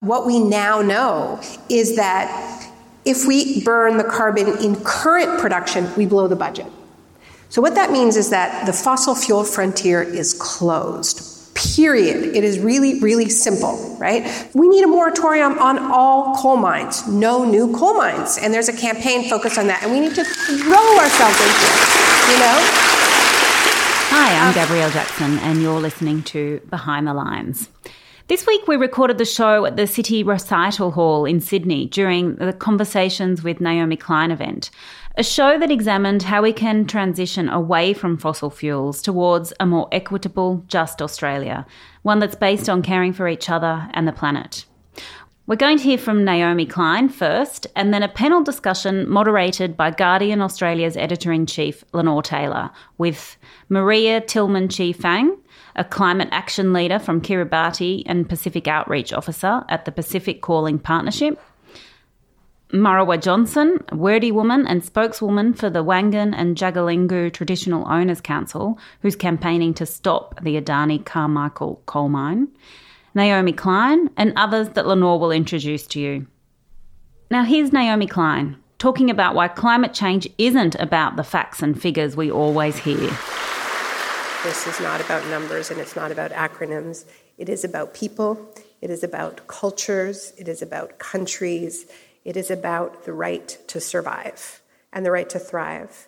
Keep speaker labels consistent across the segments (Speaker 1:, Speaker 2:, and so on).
Speaker 1: What we now know is that if we burn the carbon in current production, we blow the budget. So what that means is that the fossil fuel frontier is closed. Period. It is really, really simple, right? We need a moratorium on all coal mines, no new coal mines. And there's a campaign focused on that, and we need to throw ourselves into it, you know?
Speaker 2: Hi, I'm Gabrielle Jackson, and you're listening to Behind the Lines. This week we recorded the show at the City Recital Hall in Sydney during the Conversations with Naomi Klein event, a show that examined how we can transition away from fossil fuels towards a more equitable, just Australia, one that's based on caring for each other and the planet. We're going to hear from Naomi Klein first, and then a panel discussion moderated by Guardian Australia's Editor-in-Chief, Lenore Taylor, with Maria Tillman-Chi-Fang, a climate action leader from Kiribati and Pacific Outreach Officer at the Pacific Calling Partnership, Marawa Johnson, a Wurdi woman and spokeswoman for the Wangan and Jagalingou Traditional Owners Council, who's campaigning to stop the Adani Carmichael coal mine, Naomi Klein, and others that Lenore will introduce to you. Now here's Naomi Klein, talking about why climate change isn't about the facts and figures we always hear.
Speaker 1: This is not about numbers and it's not about acronyms. It is about people, it is about cultures, it is about countries, it is about the right to survive and the right to thrive.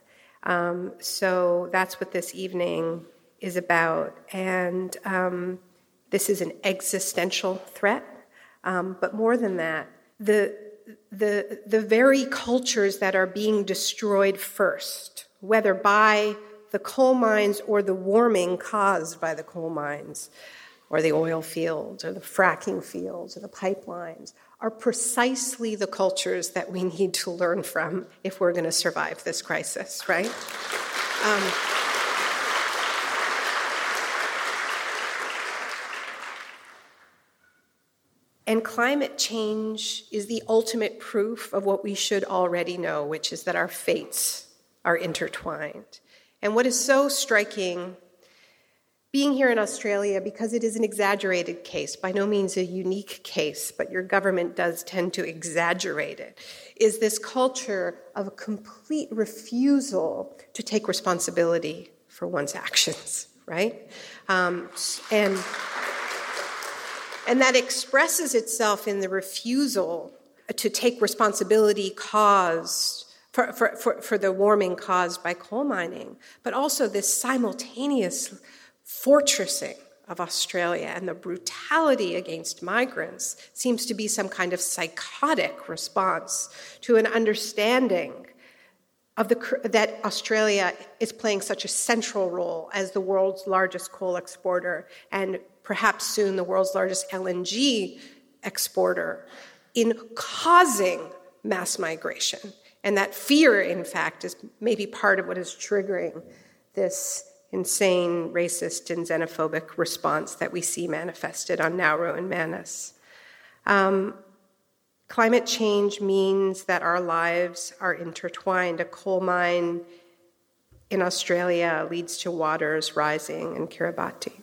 Speaker 1: So that's what this evening is about. And this is an existential threat. But more than that, the very cultures that are being destroyed first, whether by the coal mines or the warming caused by the coal mines or the oil fields or the fracking fields or the pipelines, are precisely the cultures that we need to learn from if we're going to survive this crisis, right? And climate change is the ultimate proof of what we should already know, which is that our fates are intertwined. And what is so striking, being here in Australia, because it is an exaggerated case, by no means a unique case, but your government does tend to exaggerate it, is this culture of a complete refusal to take responsibility for one's actions, right? And that expresses itself in the refusal to take responsibility caused for the warming caused by coal mining, but also this simultaneous fortressing of Australia and the brutality against migrants seems to be some kind of psychotic response to an understanding of that Australia is playing such a central role as the world's largest coal exporter and perhaps soon the world's largest LNG exporter in causing mass migration. And that fear, in fact, is maybe part of what is triggering this insane, racist, and xenophobic response that we see manifested on Nauru and Manus. Climate change means that our lives are intertwined. A coal mine in Australia leads to waters rising in Kiribati.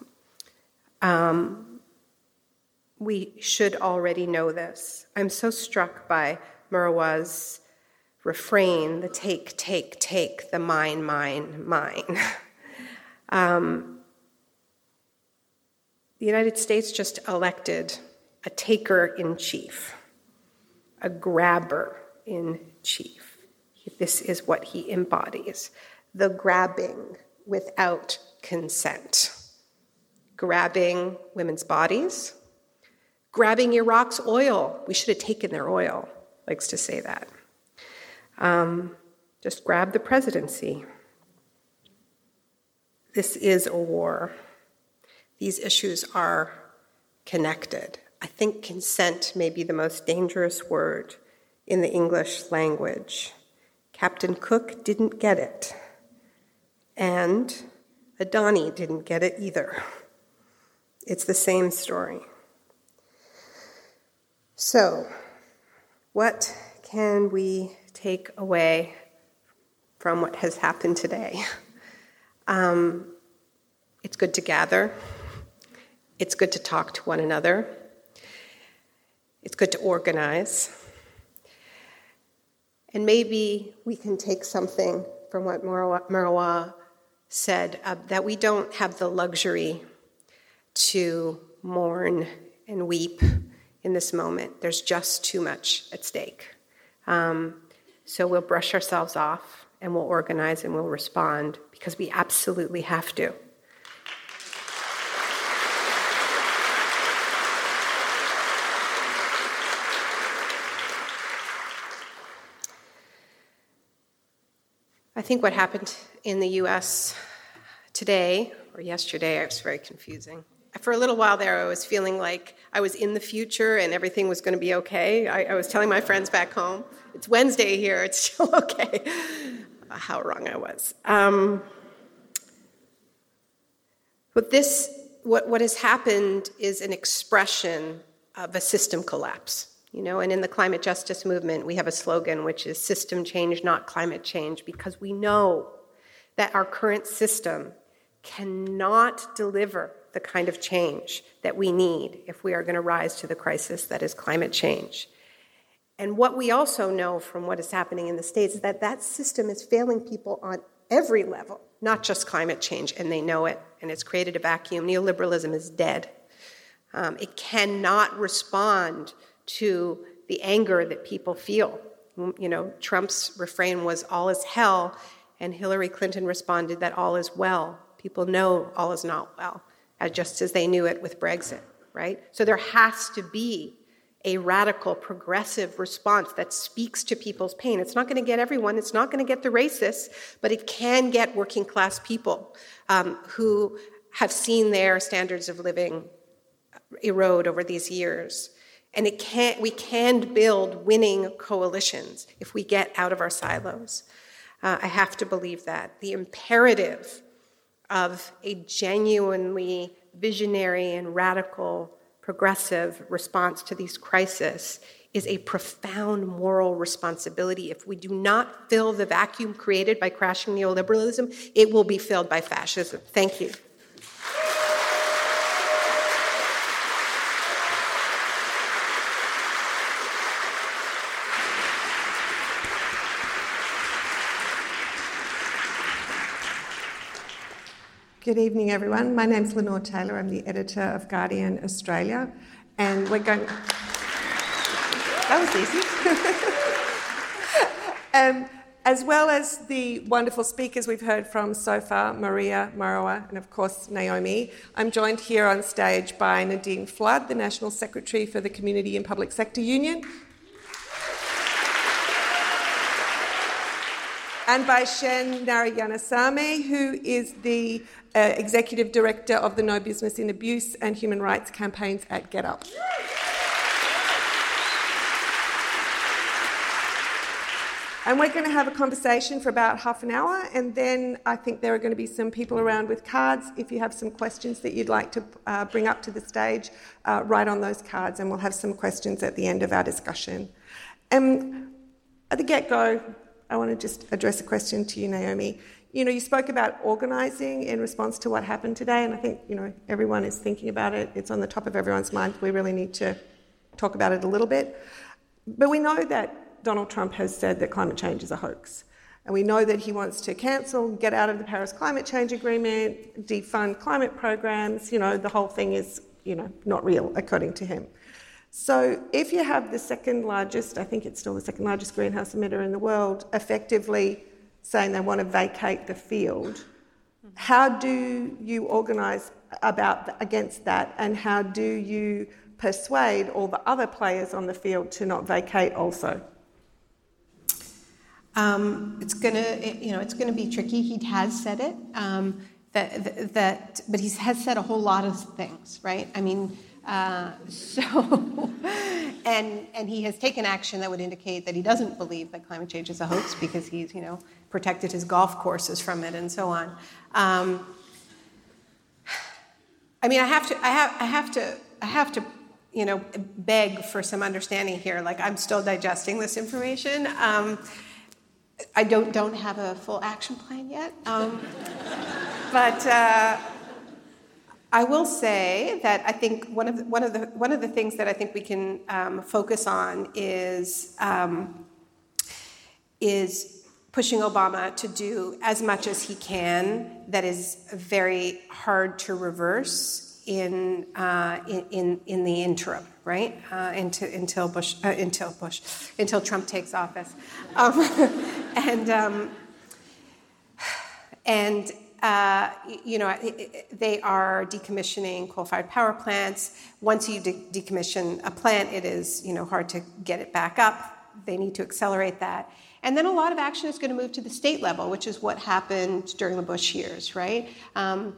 Speaker 1: We should already know this. I'm so struck by Marawa's refrain, the take, the mine. The United States just elected a taker-in-chief, a grabber-in-chief. This is what he embodies, the grabbing without consent. Grabbing women's bodies, grabbing Iraq's oil. We should have taken their oil, likes to say that. Just grab the presidency. This is a war. These issues are connected. I think consent may be the most dangerous word in the English language. Captain Cook didn't get it. And Adani didn't get it either. It's the same story. So, what can we take away from what has happened today? It's good to gather. It's good to talk to one another. It's good to organize. And maybe we can take something from what Marwa said, that we don't have the luxury to mourn and weep in this moment. There's just too much at stake. So we'll brush ourselves off and we'll organize and we'll respond because we absolutely have to. I think what happened in the U.S. today, or yesterday, it was very confusing. For a little while there, I was feeling like I was in the future and everything was going to be okay. I was telling my friends back home, it's Wednesday here, it's still okay. How wrong I was. But what has happened is an expression of a system collapse. And in the climate justice movement, we have a slogan, which is system change, not climate change, because we know that our current system cannot deliver the kind of change that we need if we are going to rise to the crisis that is climate change. And what we also know from what is happening in the States is that that system is failing people on every level, not just climate change, and they know it, and it's created a vacuum. Neoliberalism is dead. It cannot respond to the anger that people feel. Trump's refrain was all is hell, and Hillary Clinton responded that all is well. People know all is not well, just as they knew it with Brexit, right? So there has to be a radical, progressive response that speaks to people's pain. It's not going to get everyone. It's not going to get the racists, but it can get working class people who have seen their standards of living erode over these years. And we can build winning coalitions if we get out of our silos. I have to believe that. The imperative of a genuinely visionary and radical progressive response to these crises is a profound moral responsibility. If we do not fill the vacuum created by crashing neoliberalism, it will be filled by fascism. Thank you.
Speaker 3: Good evening, everyone. My name's Lenore Taylor. I'm the editor of Guardian Australia, and we're going... That was easy. As well as the wonderful speakers we've heard from so far, Maria, Marwa, and of course Naomi, I'm joined here on stage by Nadine Flood, the National Secretary for the Community and Public Sector Union, and by Shen Narayanasamy, who is the Executive Director of the No Business in Abuse and Human Rights Campaigns at GetUp. And we're going to have a conversation for about half an hour, and then I think there are going to be some people around with cards. If you have some questions that you'd like to bring up to the stage, write on those cards, and we'll have some questions at the end of our discussion. At the get-go, I want to just address a question to you, Naomi. You spoke about organising in response to what happened today, and I think, everyone is thinking about it. It's on the top of everyone's mind. We really need to talk about it a little bit. But we know that Donald Trump has said that climate change is a hoax. And we know that he wants to cancel, get out of the Paris Climate Change Agreement, defund climate programs. The whole thing is, not real, according to him. So if you have the second largest, I think it's still the second largest greenhouse emitter in the world, effectively saying they want to vacate the field, how do you organise against that, and how do you persuade all the other players on the field to not vacate also?
Speaker 1: It's gonna be tricky. He has said it, but he has said a whole lot of things, right? I mean, and he has taken action that would indicate that he doesn't believe that climate change is a hoax because he's, protected his golf courses from it and so on. I mean, I have to, beg for some understanding here. Like, I'm still digesting this information. I don't have a full action plan yet, but I will say that I think one of the things that I think we can focus on is pushing Obama to do as much as he can that is very hard to reverse in the interim, right? Until Trump takes office, they are decommissioning coal-fired power plants. Once you decommission a plant, it is hard to get it back up. They need to accelerate that. And then a lot of action is going to move to the state level, which is what happened during the Bush years, right? And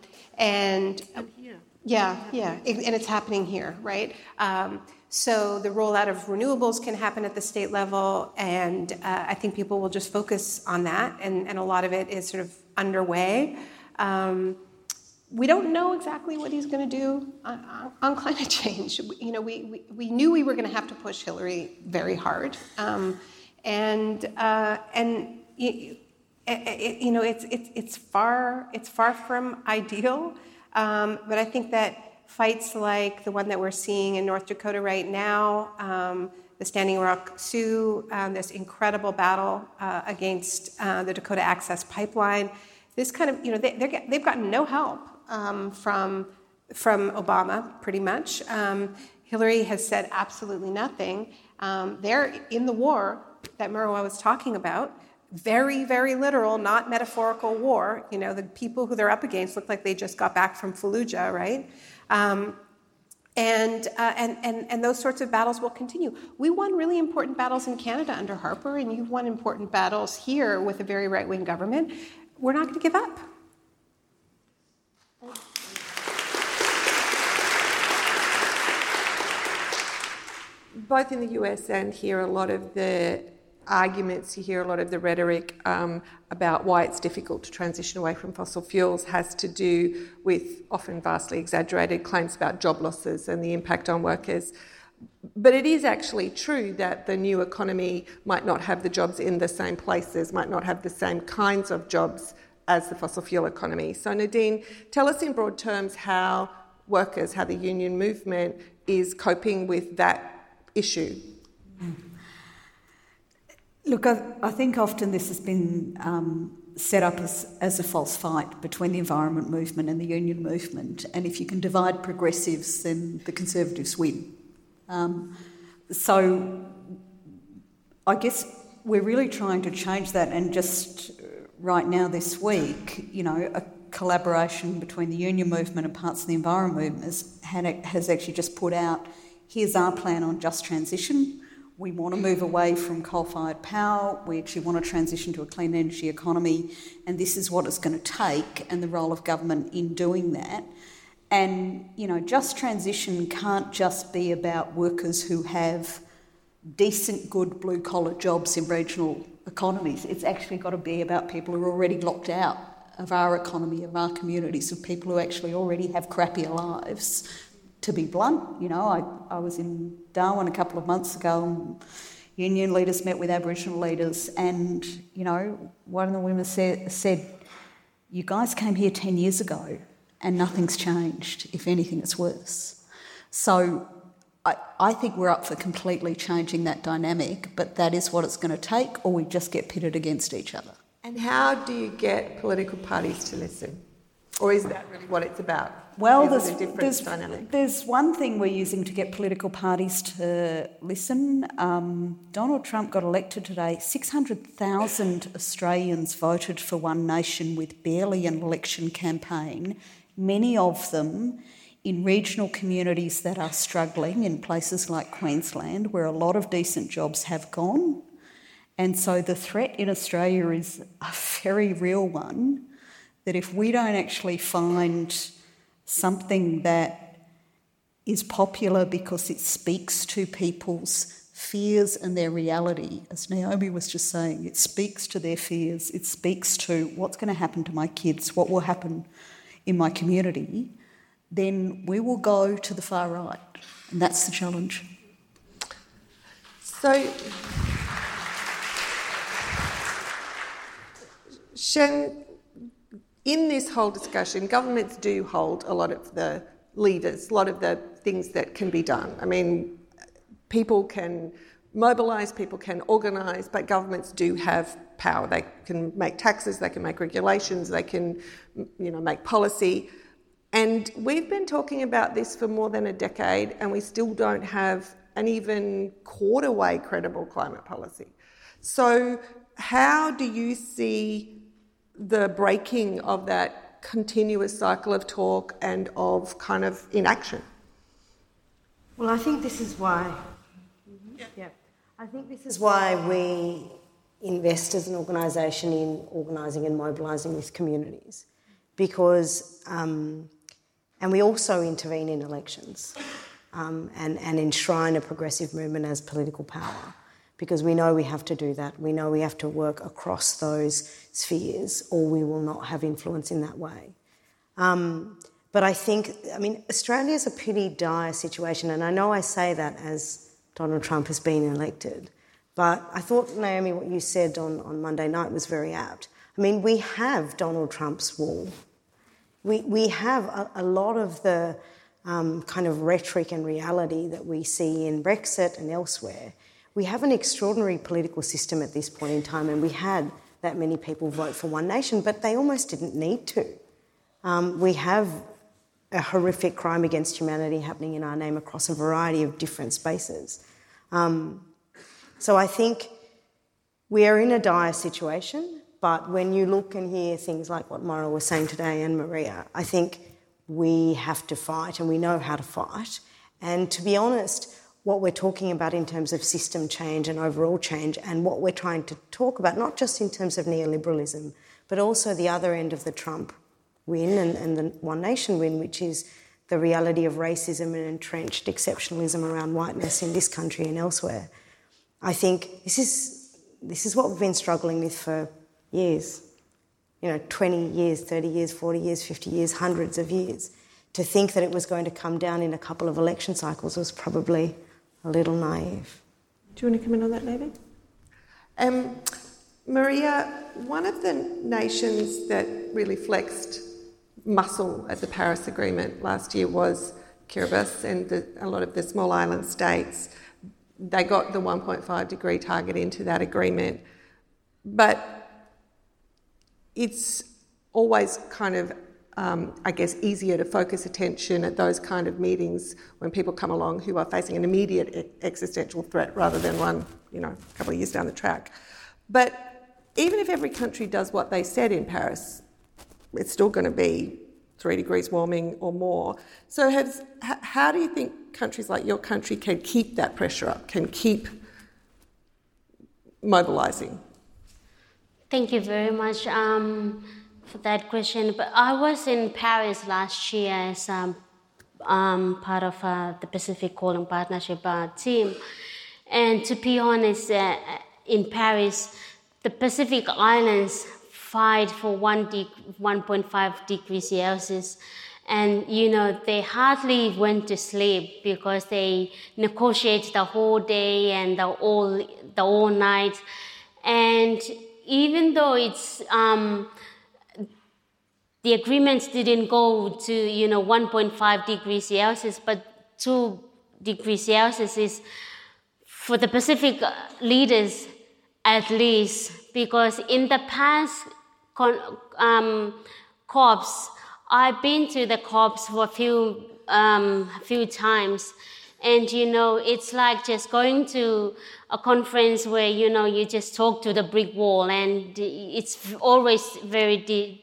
Speaker 1: it's happening here, right? So the rollout of renewables can happen at the state level, and I think people will just focus on that, and a lot of it is sort of underway. We don't know exactly what he's going to do on climate change. We knew we were going to have to push Hillary very hard, it's far from ideal. But I think that fights like the one that we're seeing in North Dakota right now, the Standing Rock Sioux, this incredible battle against the Dakota Access Pipeline, this kind of, they've gotten no help from Obama, pretty much. Hillary has said absolutely nothing. They're in the war that Marwa was talking about. Very, very literal, not metaphorical war. The people who they're up against look like they just got back from Fallujah, right? And those sorts of battles will continue. We won really important battles in Canada under Harper, and you've won important battles here with a very right-wing government. We're not going to give up.
Speaker 3: Both in the US and here, a lot of the arguments, you hear a lot of the rhetoric about why it's difficult to transition away from fossil fuels has to do with often vastly exaggerated claims about job losses and the impact on workers. But it is actually true that the new economy might not have the jobs in the same places, might not have the same kinds of jobs as the fossil fuel economy. So Nadine, tell us in broad terms how workers, how the union movement is coping with that issue.
Speaker 4: Look, I think often this has been set up as a false fight between the environment movement and the union movement, and if you can divide progressives, then the Conservatives win. So I guess we're really trying to change that, and just right now this week, a collaboration between the union movement and parts of the environment movement has actually just put out, here's our plan on just transition. We want to move away from coal-fired power. We actually want to transition to a clean energy economy, and this is what it's going to take, and the role of government in doing that. And, just transition can't just be about workers who have decent, good blue-collar jobs in regional economies. It's actually got to be about people who are already locked out of our economy, of our communities, of people who actually already have crappier lives. To be blunt, I was in Darwin a couple of months ago, and union leaders met with Aboriginal leaders, and, one of the women said, you guys came here 10 years ago and nothing's changed. If anything, it's worse. So I think we're up for completely changing that dynamic, but that is what it's going to take, or we just get pitted against each other.
Speaker 3: And how do you get political parties to listen? Or is that really what it's about?
Speaker 4: Well, there's one thing we're using to get political parties to listen. Donald Trump got elected today. 600,000 Australians voted for One Nation with barely an election campaign, many of them in regional communities that are struggling in places like Queensland, where a lot of decent jobs have gone. And so the threat in Australia is a very real one, that if we don't actually find something that is popular because it speaks to people's fears and their reality, as Naomi was just saying, it speaks to their fears, it speaks to what's going to happen to my kids, what will happen in my community, then we will go to the far right. And that's the challenge.
Speaker 3: So, Shen, in this whole discussion, governments do hold a lot of the levers, a lot of the things that can be done. I mean, people can mobilise, people can organise, but governments do have power. They can make taxes, they can make regulations, they can, make policy. And we've been talking about this for more than a decade, and we still don't have an even quarter-way credible climate policy. So how do you see the breaking of that continuous cycle of talk and of kind of inaction?
Speaker 5: Well, I think this is why... I think this is why we invest as an organisation in organising and mobilising with communities, because, and we also intervene in elections and enshrine a progressive movement as political power, because we know we have to do that. We know we have to work across those spheres, or we will not have influence in that way. But I think, Australia's a pretty dire situation, and I know I say that as Donald Trump has been elected. But I thought, Naomi, what you said on Monday night was very apt. We have Donald Trump's wall. We have a lot of the kind of rhetoric and reality that we see in Brexit and elsewhere. We have an extraordinary political system at this point in time, and we had that many people vote for One Nation, but they almost didn't need to. We have a horrific crime against humanity happening in our name across a variety of different spaces. So I think we are in a dire situation, but when you look and hear things like what Maura was saying today and Maria, I think we have to fight, and we know how to fight. And to be honest, what we're talking about in terms of system change and overall change, and what we're trying to talk about, not just in terms of neoliberalism, but also the other end of the Trump win and the One Nation win, which is the reality of racism and entrenched exceptionalism around whiteness in this country and elsewhere. I think this is what we've been struggling with for years, 20 years, 30 years, 40 years, 50 years, hundreds of years. To think that it was going to come down in a couple of election cycles was probably a little naive.
Speaker 3: Do you want to come in on that, David? Maria, one of the nations that really flexed muscle at the Paris Agreement last year was Kiribati and a lot of the small island states. They got the 1.5 degree target into that agreement. But it's always kind of, easier to focus attention at those kind of meetings when people come along who are facing an immediate existential threat rather than one, a couple of years down the track. But even if every country does what they said in Paris, it's still going to be 3 degrees warming or more. So how do you think countries like your country can keep that pressure up, can keep mobilising?
Speaker 6: Thank you very much for that question. But I was in Paris last year as part of the Pacific Coaling Partnership team. And to be honest, in Paris, the Pacific Islands fight for 1.5 degrees Celsius. And, they hardly went to sleep because they negotiate the whole day and the all night. And even though it's the agreement didn't go to 1.5 degrees Celsius, but 2 degrees Celsius is for the Pacific leaders at least, because in the past COPs, I've been to the COPs for a few times. And, it's like just going to a conference where, you just talk to the brick wall, and it's always very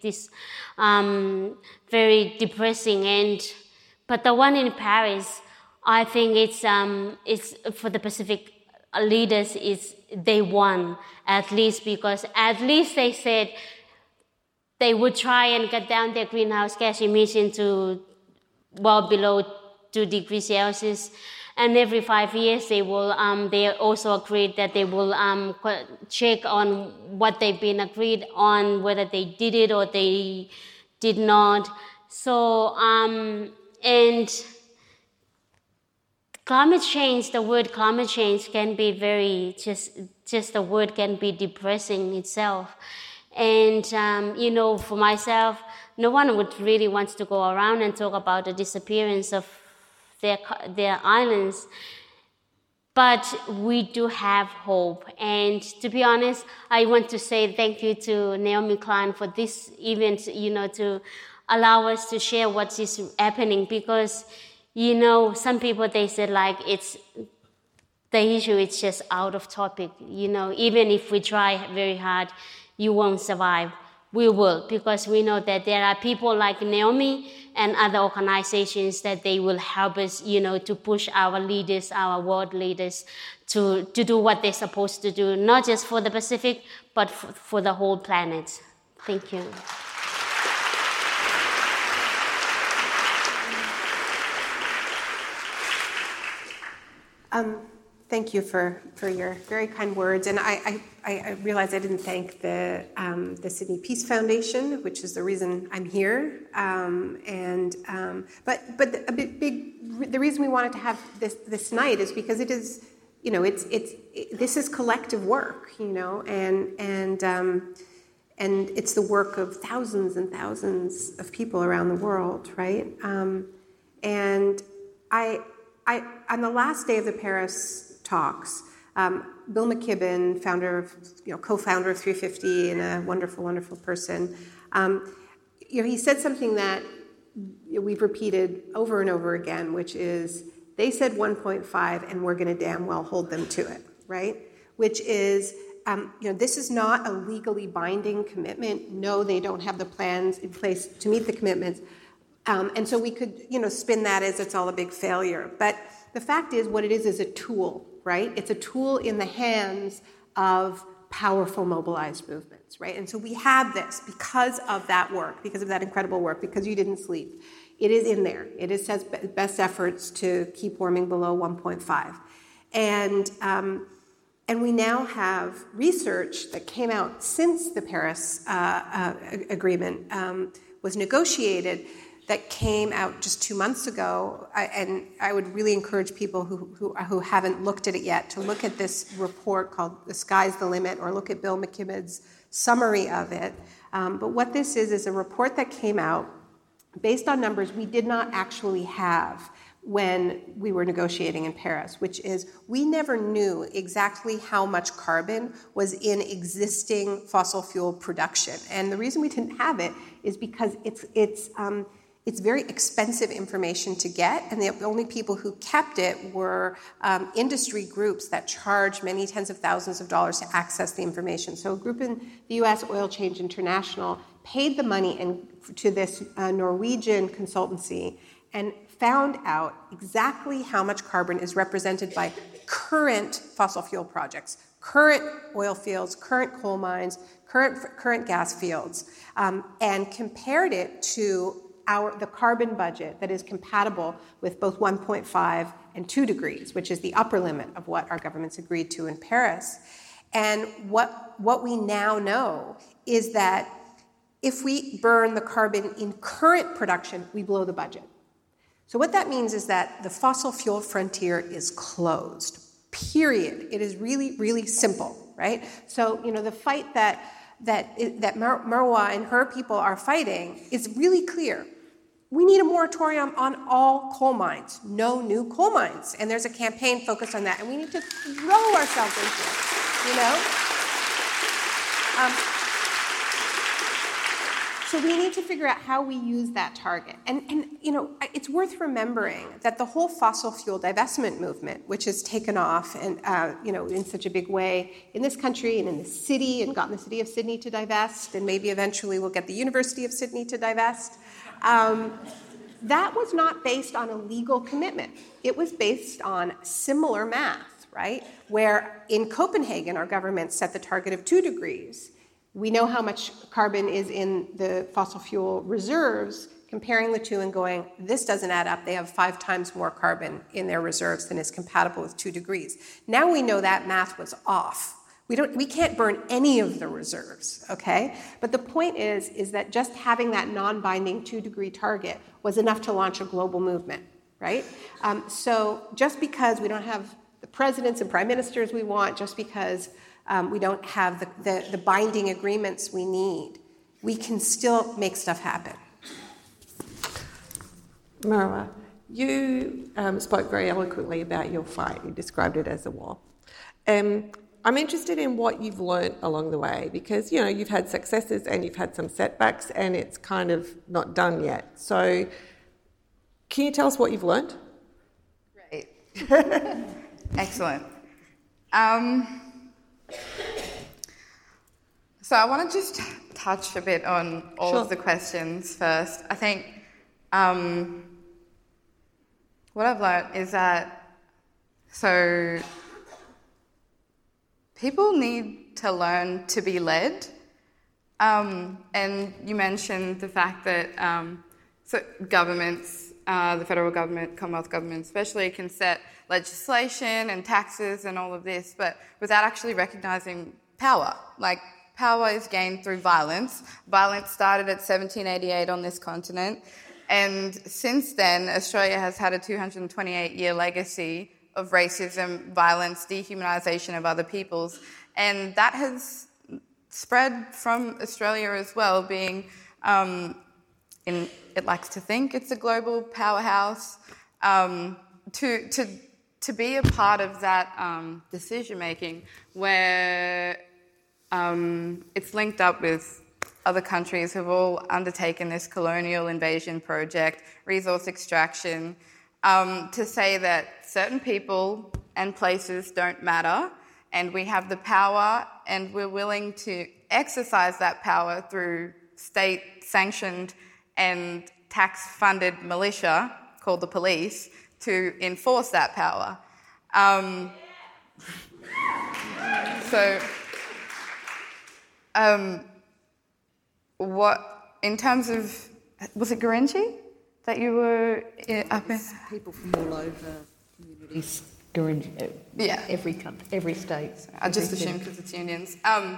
Speaker 6: very depressing. But the one in Paris, I think it's for the Pacific leaders, they won, at least, because at least they said they would try and cut down their greenhouse gas emission to well below 2 degrees Celsius, and every 5 years they will. They also agreed that they will check on what they've been agreed on, whether they did it or they did not. So and climate change. The word climate change can be very just the word can be depressing itself, And, for myself, no one would really want to go around and talk about the disappearance of their islands. But we do have hope. And to be honest, I want to say thank you to Naomi Klein for this event, to allow us to share what is happening. Because, some people, they said the issue is just out of topic. Even if we try very hard, you won't survive. We will, because we know that there are people like Naomi and other organizations that they will help us, to push our leaders, our world leaders, to do what they're supposed to do, not just for the Pacific, but for the whole planet. Thank you.
Speaker 1: Thank you for your very kind words, and I realized I didn't thank the Sydney Peace Foundation, which is the reason I'm here. But the reason we wanted to have this night is because it is, this is collective work, and it's the work of thousands and thousands of people around the world, right? And I on the last day of the Paris talks, Bill McKibben, co-founder of 350 and a wonderful, wonderful person, he said something that we've repeated over and over again, which is, they said 1.5 and we're going to damn well hold them to it, right? Which is, this is not a legally binding commitment. No, they don't have the plans in place to meet the commitments. And so we could, spin that as it's all a big failure. But the fact is, what it is a tool, right? It's a tool in the hands of powerful mobilized movements, right? And so we have this because of that work, because of that incredible work, because you didn't sleep. It is in there. It says best efforts to keep warming below 1.5. And we now have research that came out since the Paris agreement was negotiated, that came out just 2 months ago, and I would really encourage people who haven't looked at it yet to look at this report called "The Sky's the Limit," or look at Bill McKibben's summary of it. But what this is a report that came out based on numbers we did not actually have when we were negotiating in Paris, which is we never knew exactly how much carbon was in existing fossil fuel production. And the reason we didn't have it is because it's very expensive information to get, and the only people who kept it were industry groups that charge many tens of thousands of dollars to access the information. So a group in the U.S., Oil Change International, paid the money to this Norwegian consultancy and found out exactly how much carbon is represented by current fossil fuel projects, current oil fields, current coal mines, current gas fields, and compared it to the carbon budget that is compatible with both 1.5 and 2 degrees, which is the upper limit of what our governments agreed to in Paris. And what we now know is that if we burn the carbon in current production, we blow the budget. So what that means is that the fossil fuel frontier is closed, period. It is really, really simple, right? So, the fight that Marwa and her people are fighting is really clear. We need a moratorium on all coal mines, no new coal mines. And there's a campaign focused on that, and we need to throw ourselves into it, So we need to figure out how we use that target. And it's worth remembering that the whole fossil fuel divestment movement, which has taken off and, in such a big way in this country and in the city, and gotten the city of Sydney to divest, and maybe eventually we'll get the University of Sydney to divest, that was not based on a legal commitment. It was based on similar math, right? Where in Copenhagen, our government set the target of 2 degrees. We know how much carbon is in the fossil fuel reserves, comparing the two and going, this doesn't add up. They have 5 times more carbon in their reserves than is compatible with 2 degrees. Now we know that math was off. We can't burn any of the reserves, okay? But the point is that just having that non-binding 2-degree target was enough to launch a global movement, right? So just because we don't have the presidents and prime ministers we want, just because we don't have the binding agreements we need. We can still make stuff happen.
Speaker 3: Marwa, you spoke very eloquently about your fight. You described it as a war. I'm interested in what you've learnt along the way, because, you know, you've had successes and you've had some setbacks and it's kind of not done yet. So can you tell us what you've learnt?
Speaker 7: Great. Excellent. So I want to just touch a bit on all of the questions first. I think what I've learnt is that people need to learn to be led. And you mentioned the fact that governments, the federal government, Commonwealth government especially, can set legislation and taxes and all of this, but without actually recognising power. Like, power is gained through violence. Violence started at 1788 on this continent, and since then, Australia has had a 228-year legacy of racism, violence, dehumanisation of other peoples, and that has spread from Australia as well, being, it likes to think it's a global powerhouse, to be a part of that decision-making where it's linked up with other countries who've all undertaken this colonial invasion project, resource extraction, to say that certain people and places don't matter, and we have the power and we're willing to exercise that power through state-sanctioned and tax-funded militia called the police to enforce that power. What, in terms of, was it Gurindji that you were up in?
Speaker 8: People from all over communities, Gurindji,
Speaker 7: yeah,
Speaker 8: every country, every state.
Speaker 7: I just assumed because it's unions.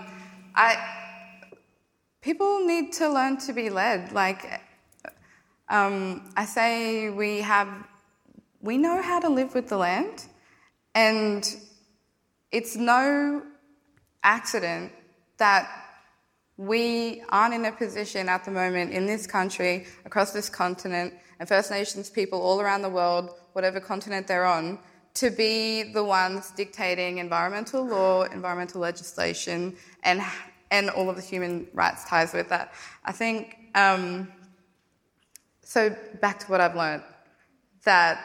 Speaker 7: People need to learn to be led. Like, I say we know how to live with the land, and it's no accident that we aren't in a position at the moment in this country, across this continent, and First Nations people all around the world, whatever continent they're on, to be the ones dictating environmental law, environmental legislation, and all of the human rights ties with that. I think, so back to what I've learned, that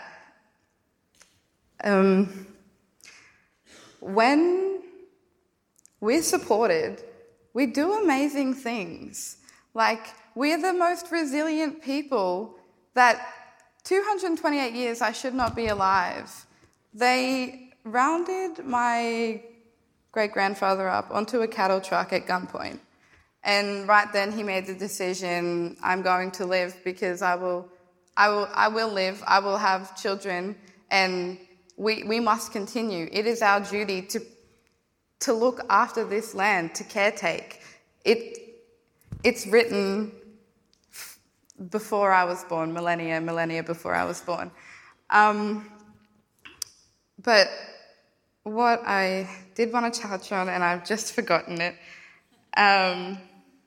Speaker 7: when we're supported, we do amazing things. Like, we're the most resilient people that 228 years I should not be alive. They rounded my great-grandfather up onto a cattle truck at gunpoint. And right then he made the decision, I'm going to live because I will live, I will have children, and we must continue. It is our duty to look after this land, to caretake. It's written before I was born, millennia before I was born. But what I did want to touch on, and I've just forgotten it. Sorry.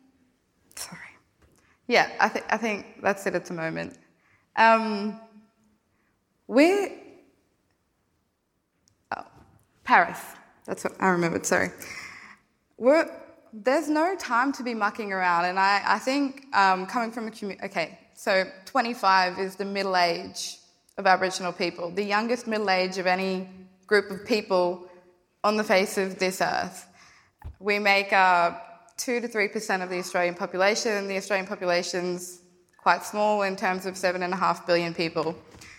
Speaker 7: Yeah, I think that's it at the moment. Paris. That's what I remembered, sorry. There's no time to be mucking around, and I think coming from a community... Okay, so 25 is the middle age of Aboriginal people, the youngest middle age of any group of people on the face of this earth. We make 2 to 3% of the Australian population. The Australian population's quite small in terms of 7.5 billion people.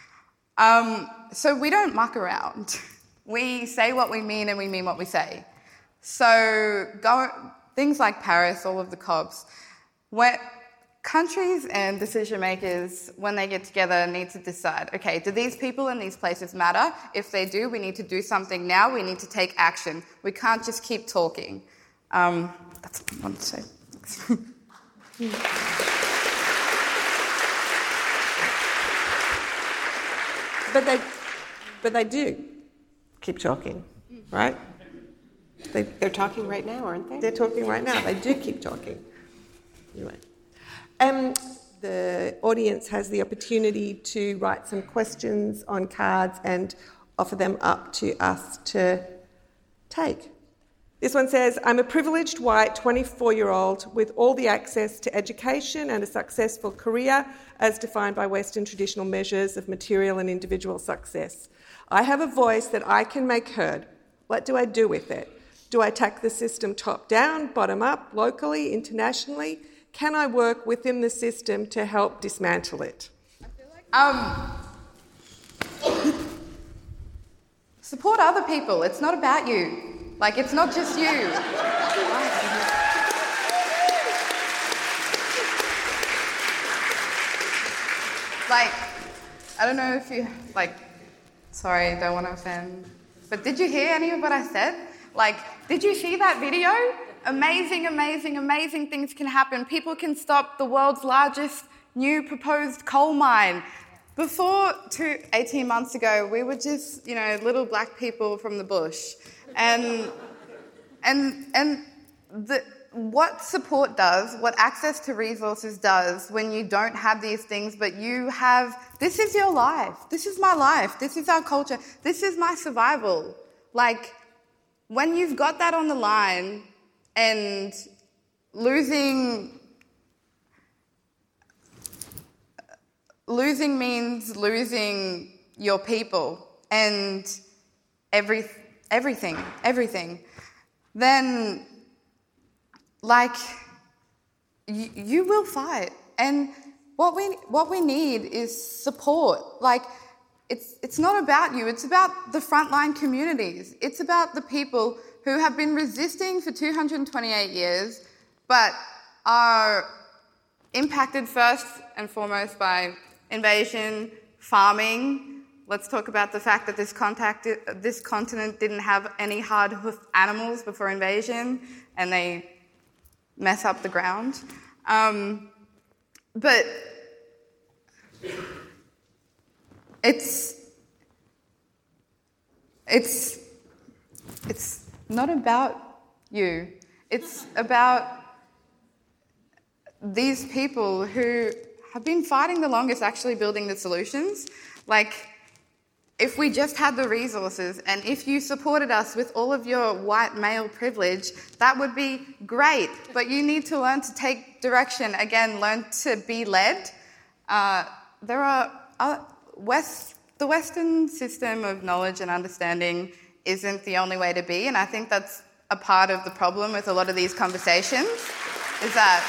Speaker 7: So we don't muck around. We say what we mean and we mean what we say. So things like Paris, all of the COPs, where countries and decision makers, when they get together, need to decide, okay, do these people in these places matter? If they do, we need to do something now. We need to take action. We can't just keep talking. That's what I wanted to say.
Speaker 3: But they do. keep talking, right?
Speaker 1: They're talking right now, aren't they?
Speaker 3: They're talking right now. They do keep talking. Anyway. The audience has the opportunity to write some questions on cards and offer them up to us to take. This one says, I'm a privileged white 24-year-old with all the access to education and a successful career as defined by Western traditional measures of material and individual success. I have a voice that I can make heard. What do I do with it? Do I attack the system top down, bottom up, locally, internationally? Can I work within the system to help dismantle it?
Speaker 7: Support other people. It's not about you. Like, it's not just you. Like, I don't know if you, like, sorry, don't want to offend, but did you hear any of what I said? Like, did you see that video? Amazing, amazing, amazing things can happen. People can stop the world's largest new proposed coal mine. Before 18 months ago, we were just, little black people from the bush. What support does, what access to resources does when you don't have these things, but you have, this is your life, this is my life, this is our culture, this is my survival. Like, when you've got that on the line and losing means losing your people and everything, then, like, you will fight. And what we need is support. Like, it's not about you, it's about the frontline communities. It's about the people who have been resisting for 228 years, but are impacted first and foremost by invasion, farming. Let's talk about the fact that this continent didn't have any hard-hoofed animals before invasion, and they mess up the ground. But it's not about you. It's about these people who have been fighting the longest, actually building the solutions. Like, if we just had the resources and if you supported us with all of your white male privilege, that would be great. But you need to learn to take direction. Again, learn to be led. The Western system of knowledge and understanding isn't the only way to be, and I think that's a part of the problem with a lot of these conversations, is that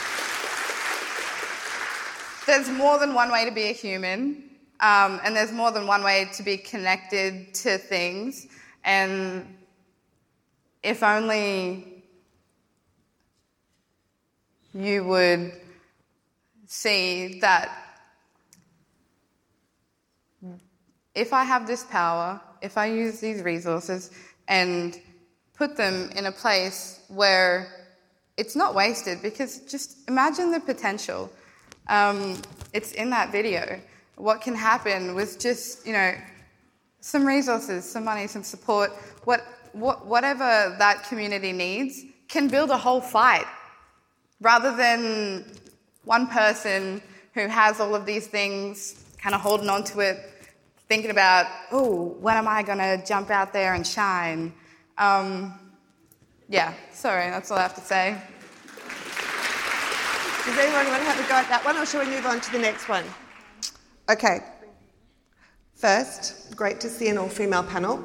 Speaker 7: there's more than one way to be a human. And there's more than one way to be connected to things. And if only you would see that if I have this power, if I use these resources and put them in a place where it's not wasted, because just imagine the potential. It's in that video. What can happen with just, some resources, some money, some support, whatever that community needs can build a whole fight, rather than one person who has all of these things kind of holding on to it, thinking about, when am I going to jump out there and shine? Sorry, that's all I have to say.
Speaker 3: Does anyone want to have a go at that one, or shall we move on to the next one? Okay. First, great to see an all-female panel.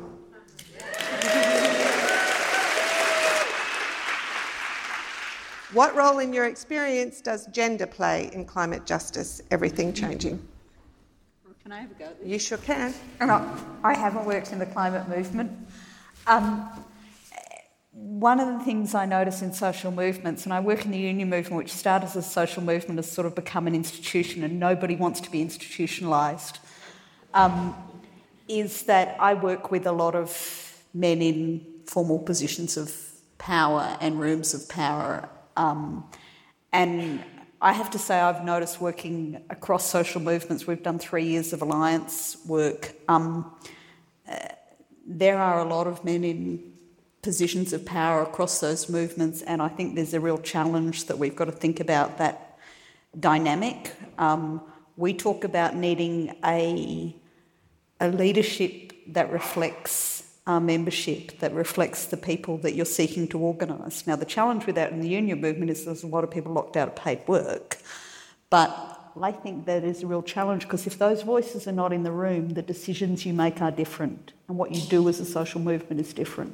Speaker 3: What role in your experience does gender play in climate justice, everything changing?
Speaker 4: Can I have a go?
Speaker 3: You sure can.
Speaker 4: And I haven't worked in the climate movement. One of the things I notice in social movements, and I work in the union movement, which started as a social movement, has sort of become an institution, and nobody wants to be institutionalised, is that I work with a lot of men in formal positions of power and rooms of power. And I have to say I've noticed working across social movements, we've done 3 years of alliance work, there are a lot of men in positions of power across those movements, and I think there's a real challenge that we've got to think about that dynamic. We talk about needing a leadership that reflects our membership, that reflects the people that you're seeking to organise. Now, the challenge with that in the union movement is there's a lot of people locked out of paid work, but I think that is a real challenge, because if those voices are not in the room, the decisions you make are different, and what you do as a social movement is different.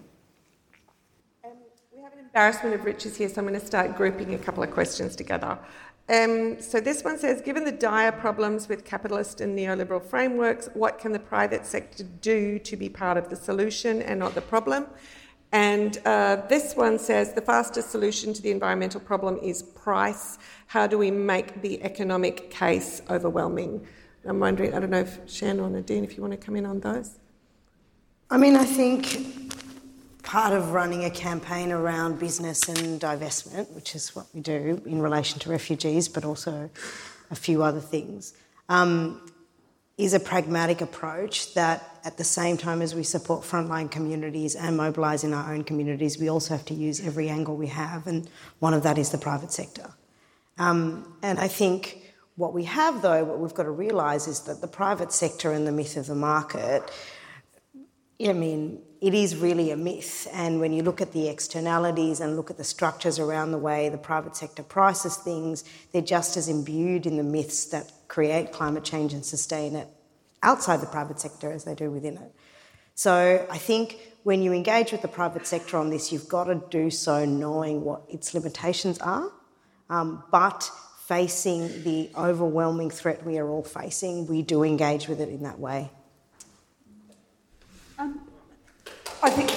Speaker 3: We have an embarrassment of riches here, so I'm going to start grouping a couple of questions together. So this one says, given the dire problems with capitalist and neoliberal frameworks, what can the private sector do to be part of the solution and not the problem? And this one says, the fastest solution to the environmental problem is price. How do we make the economic case overwhelming? I'm wondering, I don't know if Shan or Nadine, if you want to come in on those.
Speaker 5: I mean, I think part of running a campaign around business and divestment, which is what we do in relation to refugees, but also a few other things, is a pragmatic approach that at the same time as we support frontline communities and mobilise in our own communities, we also have to use every angle we have, and one of that is the private sector. And I think what we have, though, what we've got to realise is that the private sector and the myth of the market, I mean, it is really a myth. And when you look at the externalities and look at the structures around the way the private sector prices things, they're just as imbued in the myths that create climate change and sustain it outside the private sector as they do within it. So I think when you engage with the private sector on this, you've got to do so knowing what its limitations are, but facing the overwhelming threat we are all facing, we do engage with it in that way.
Speaker 4: I think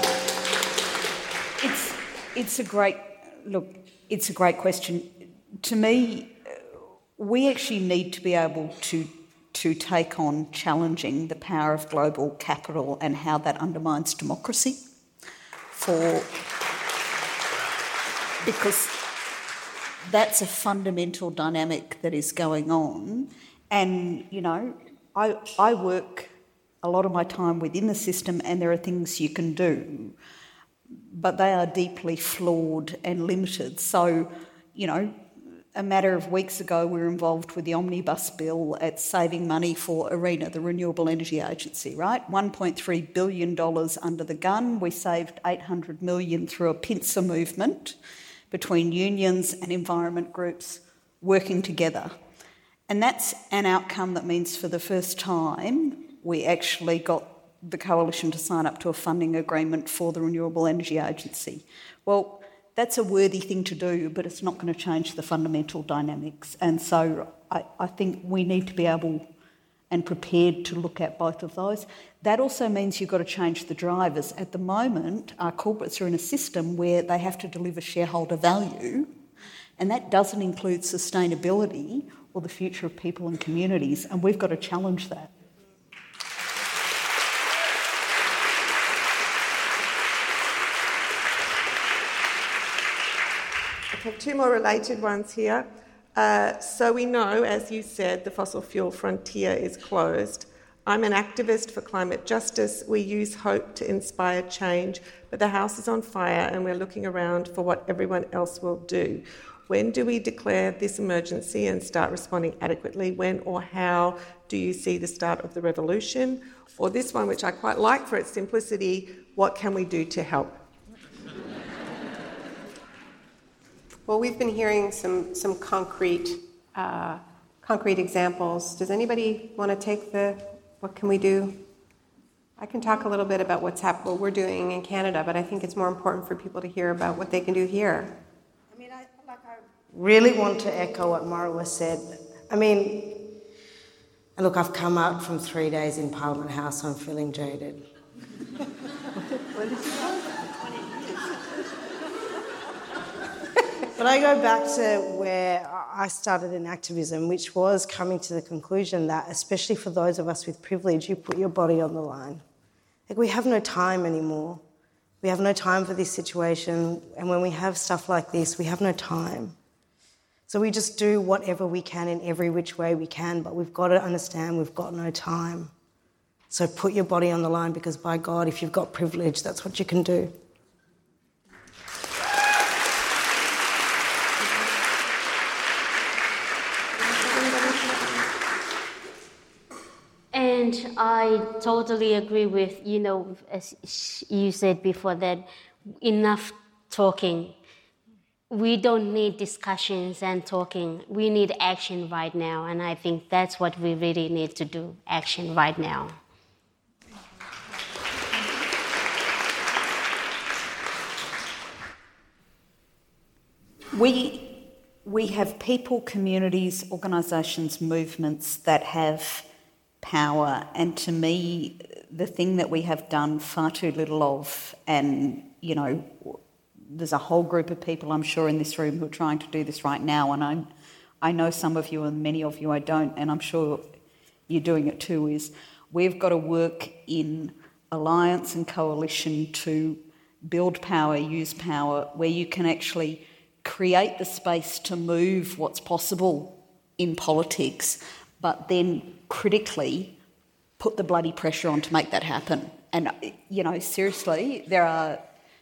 Speaker 4: it's a great question. To me, we actually need to be able to take on challenging the power of global capital and how that undermines democracy, because that's a fundamental dynamic that is going on. And, you know, I work a lot of my time within the system, and there are things you can do, but they are deeply flawed and limited. So, you know, a matter of weeks ago, we were involved with the Omnibus Bill at saving money for ARENA, the Renewable Energy Agency, right? $1.3 billion under the gun. We saved $800 million through a pincer movement between unions and environment groups working together. And that's an outcome that means for the first time we actually got the coalition to sign up to a funding agreement for the Renewable Energy Agency. Well, that's a worthy thing to do, but it's not going to change the fundamental dynamics. And so I think we need to be able and prepared to look at both of those. That also means you've got to change the drivers. At the moment, our corporates are in a system where they have to deliver shareholder value, and that doesn't include sustainability or the future of people and communities, and we've got to challenge that.
Speaker 3: I have two more related ones here. So we know, as you said, the fossil fuel frontier is closed. I'm an activist for climate justice. We use hope to inspire change, but the house is on fire and we're looking around for what everyone else will do. When do we declare this emergency and start responding adequately? When or how do you see the start of the revolution? Or this one, which I quite like for its simplicity, what can we do to help?
Speaker 1: Well, we've been hearing some concrete examples. Does anybody want to take what can we do? I can talk a little bit about what we're doing in Canada, but I think it's more important for people to hear about what they can do here.
Speaker 5: I mean, I really want to echo what Marwa said. I mean, look, I've come out from 3 days in Parliament House, so I'm feeling jaded. When did you go? But I go back to where I started in activism, which was coming to the conclusion that, especially for those of us with privilege, you put your body on the line. Like, we have no time anymore. We have no time for this situation, and when we have stuff like this, we have no time. So we just do whatever we can in every which way we can, but we've got to understand we've got no time. So put your body on the line, because by God, if you've got privilege, that's what you can do.
Speaker 6: And I totally agree with, as you said before, that enough talking. We don't need discussions and talking. We need action right now, and I think that's what we really need to do, action right now.
Speaker 4: We have people, communities, organisations, movements that have power, and to me, the thing that we have done far too little of, and, there's a whole group of people, I'm sure, in this room who are trying to do this right now, and I know some of you and many of you I don't, and I'm sure you're doing it too, is we've got to work in alliance and coalition to build power, use power, where you can actually create the space to move what's possible in politics, but then critically put the bloody pressure on to make that happen. And, seriously, there are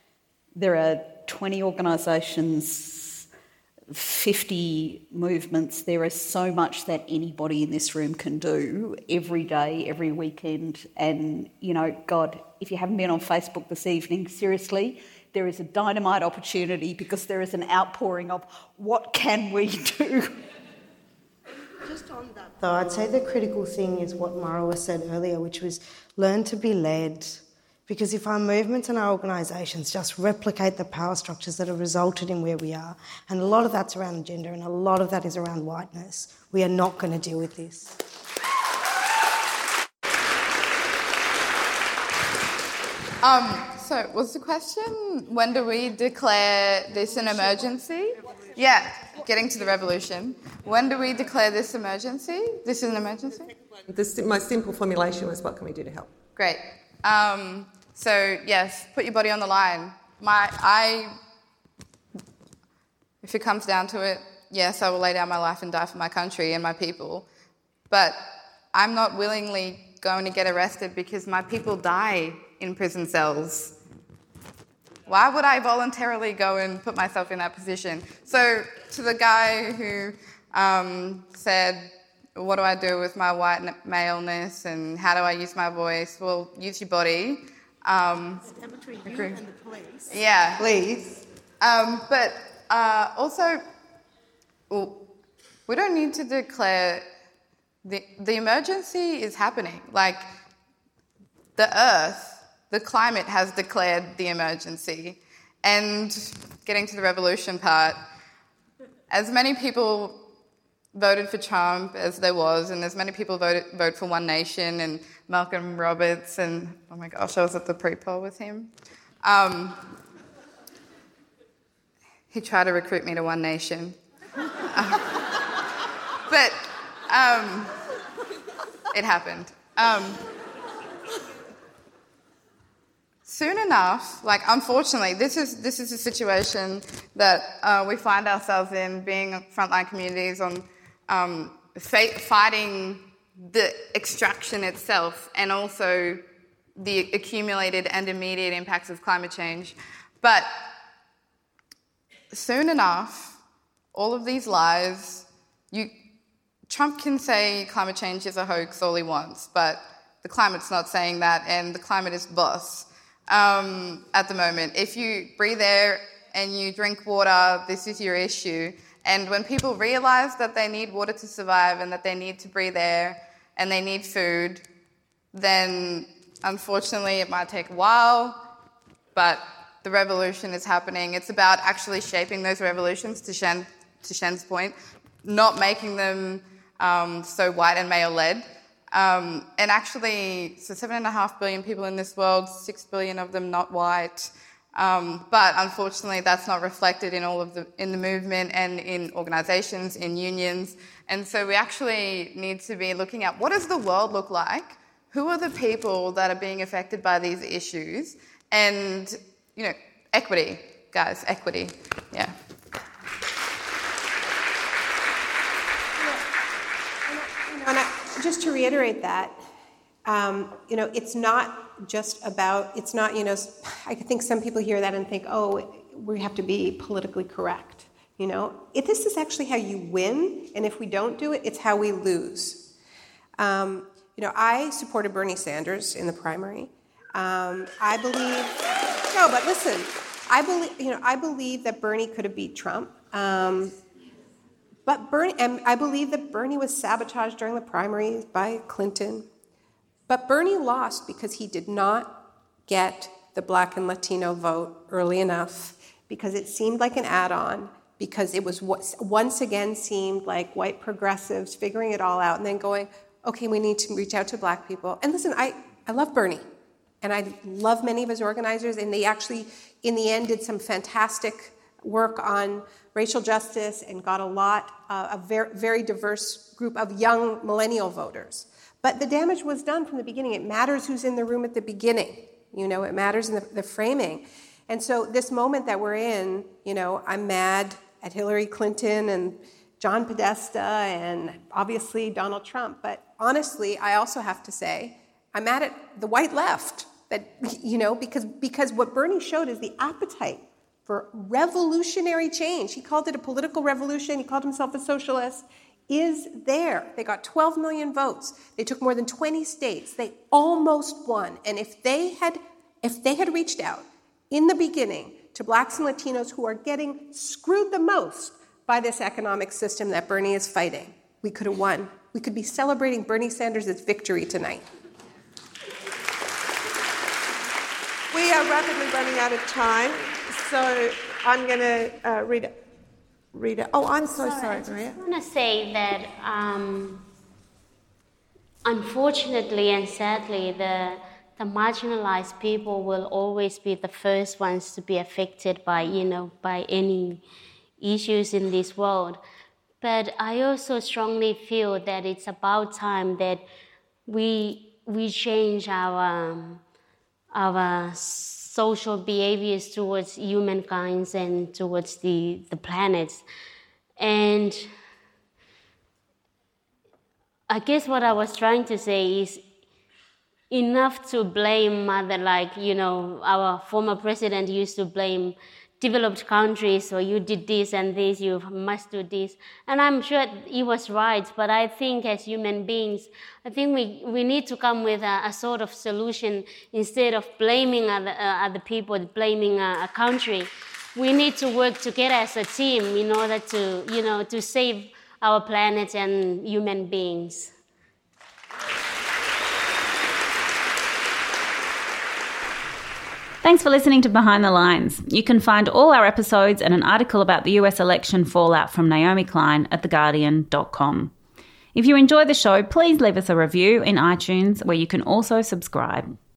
Speaker 4: 20 organisations, 50 movements. There is so much that anybody in this room can do every day, every weekend. And, God, if you haven't been on Facebook this evening, seriously, there is a dynamite opportunity, because there is an outpouring of what can we do.
Speaker 5: Just on that, though, I'd say the critical thing is what Marwa said earlier, which was learn to be led. Because if our movements and our organisations just replicate the power structures that have resulted in where we are, and a lot of that's around gender and a lot of that is around whiteness, we are not going to deal with this.
Speaker 7: So was the question, when do we declare this an emergency? Yeah, getting to the revolution. When do we declare this emergency? This is an emergency?
Speaker 3: The most simple formulation was, what can we do to help?
Speaker 7: Great. So, yes, put your body on the line. If it comes down to it, yes, I will lay down my life and die for my country and my people. But I'm not willingly going to get arrested because my people die in prison cells. Why would I voluntarily go and put myself in that position? So, to the guy who said, what do I do with my white maleness and how do I use my voice? Well, use your body.
Speaker 5: Stand between you and the police.
Speaker 7: Yeah.
Speaker 3: Please.
Speaker 7: But also, we don't need to declare the emergency is happening. Like, the earth, the climate has declared the emergency. And getting to the revolution part, as many people voted for Trump as there was, and as many people vote for One Nation and Malcolm Roberts, and oh my gosh, I was at the pre-poll with him. He tried to recruit me to One Nation. But it happened. Soon enough, unfortunately, this is a situation that we find ourselves in, being frontline communities on fighting the extraction itself and also the accumulated and immediate impacts of climate change. But soon enough, all of these lies, Trump can say climate change is a hoax all he wants, but the climate's not saying that, and the climate is boss at the moment. If you breathe air and you drink water, this is your issue. And when people realise that they need water to survive and that they need to breathe air and they need food, then unfortunately it might take a while, but the revolution is happening. It's about actually shaping those revolutions, to Shen's point, not making them so white and male-led. And actually, so 7.5 billion people in this world, 6 billion of them not white. But unfortunately, that's not reflected in in the movement and in organisations, in unions. And so we actually need to be looking at, what does the world look like? Who are the people that are being affected by these issues? And, equity, guys, equity, yeah.
Speaker 1: And just to reiterate that, It's not just about, I think some people hear that and think, oh, we have to be politically correct. This is actually how you win, and if we don't do it, it's how we lose. I supported Bernie Sanders in the primary. I believe that Bernie could have beat Trump. But I believe that Bernie was sabotaged during the primaries by Clinton. But Bernie lost because he did not get the Black and Latino vote early enough, because it seemed like an add-on, because it was once again seemed like white progressives figuring it all out and then going, okay, we need to reach out to Black people. And listen, I love Bernie, and I love many of his organizers, and they actually, in the end, did some fantastic work on racial justice and got a very, very diverse group of young millennial voters. But the damage was done from the beginning. It matters who's in the room at the beginning. It matters in the framing. And so this moment that we're in, I'm mad at Hillary Clinton and John Podesta and obviously Donald Trump. But honestly, I also have to say, I'm mad at the white left. Because what Bernie showed is the appetite for revolutionary change. He called it a political revolution. He called himself a socialist. Is there. They got 12 million votes. They took more than 20 states. They almost won. And if they had reached out in the beginning to Blacks and Latinos who are getting screwed the most by this economic system that Bernie is fighting, we could have won. We could be celebrating Bernie Sanders' victory tonight.
Speaker 3: We are rapidly running out of time, so I'm going to read it. Oh, I'm so sorry, Maria.
Speaker 6: I want to say that, unfortunately and sadly, the marginalized people will always be the first ones to be affected by any issues in this world. But I also strongly feel that it's about time that we change our social behaviors towards humankind and towards the planets. And I guess what I was trying to say is enough to blame our former president used to blame developed countries, so you did this and this, you must do this. And I'm sure he was right, but I think as human beings, I think we need to come with a sort of solution instead of blaming other people, blaming a country. We need to work together as a team in order to save our planet and human beings.
Speaker 2: Thanks for listening to Behind the Lines. You can find all our episodes and an article about the US election fallout from Naomi Klein at theguardian.com. If you enjoy the show, please leave us a review in iTunes, where you can also subscribe.